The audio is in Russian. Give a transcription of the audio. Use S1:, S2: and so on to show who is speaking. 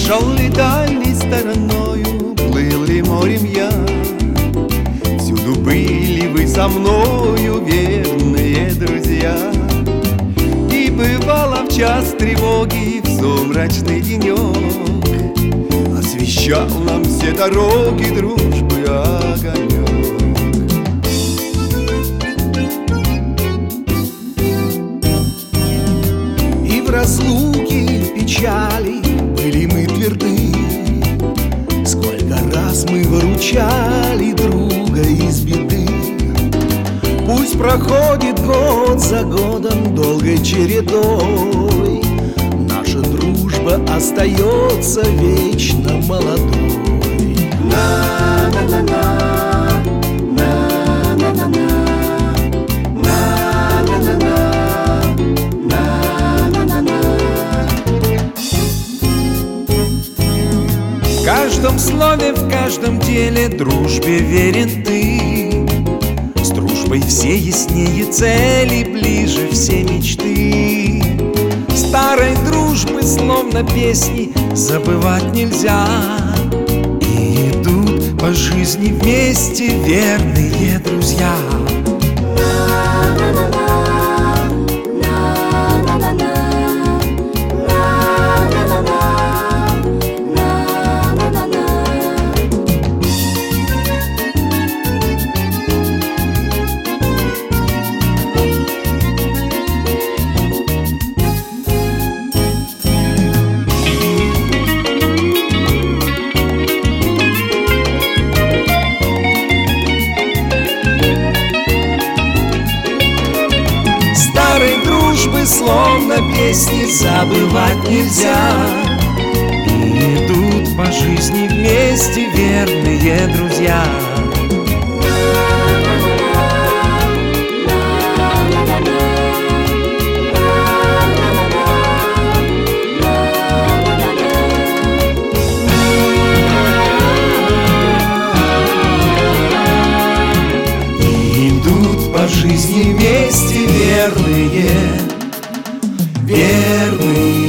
S1: Шел ли дальней стороною, плыл ли морем я, всюду были вы со мною, верные друзья. И бывало в час тревоги, в сумрачный денек, освещал нам все дороги дружбы огонек. И в разлуке, и в печали были мы тверды. Сколько раз мы выручали друга из беды. Пусть проходит год за годом долгой чередой, наша дружба остается вечно молодой. На-на-на-на, на-на-на-на, на-на-на-на, на-на-на-на. В каждом слове, в каждом деле дружбе верен ты. С дружбой все яснее цели, ближе все мечты. Старой дружбы, словно песни, забывать нельзя. И идут по жизни вместе верные друзья. Дружбы, словно песни, забывать нельзя. И идут по жизни вместе верные друзья. И идут по жизни вместе верные. Верный.